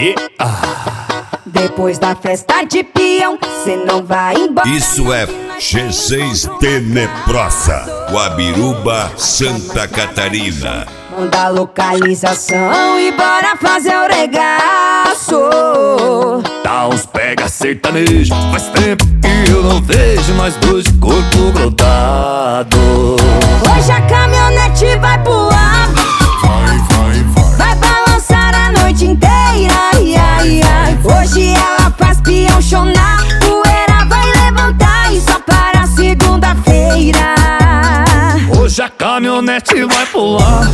Depois da festa de peão, cê não vai embora. Isso é G6 Tenebrosa, Guabiruba, Santa Catarina. Manda a localização e bora fazer o regaço. Dá uns pega sertanejo, faz tempo que eu não vejo nós dois de corpo grudado. Hoje a caminhonete vai pular, vai balançar a noite inteira, ai, ai, ai. Hoje ela faz peão chonar, poeira vai levantar e só para segunda-feira. Hoje a caminhonete vai pular,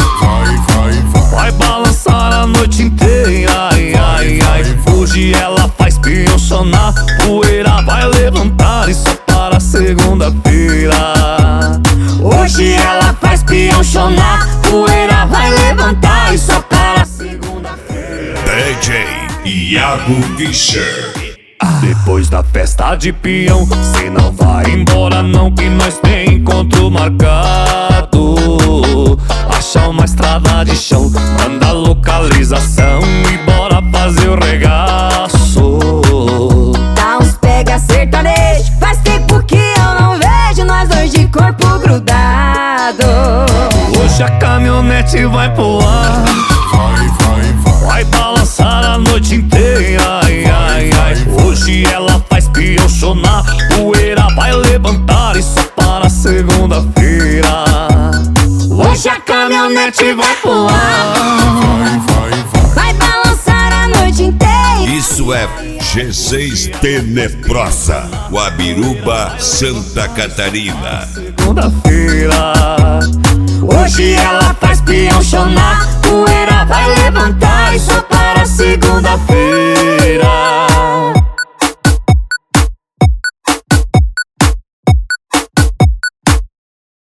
vai balançar a noite inteira, ai, ai, ai. Hoje ela faz peão sonar, poeira vai levantar e só para segunda-feira. Hoje ela faz peão chonar, poeira vai levantar e só para segunda-feira. DJ Iago Fischer. Depois da festa de peão, cê não vai embora não, que nós tem encontro marcado. Acha uma estrada de chão, manda a localização e bora fazer o regaço. Dá uns pega sertanejo, faz tempo que eu não vejo nós dois de corpo grudado. Hoje a caminhonete vai pular, vai balançar a noite inteira, ai, ai, ai. Hoje ela faz peão chonar, poeira vai levantar e só para segunda-feira. Hoje a caminhonete vai pular, vai balançar a noite inteira. Isso é G6 Tenebrosa, Guabiruba, Santa Catarina. segunda-feira. Hoje ela faz peão chonar, poeira vai levantar e só para segunda-feira.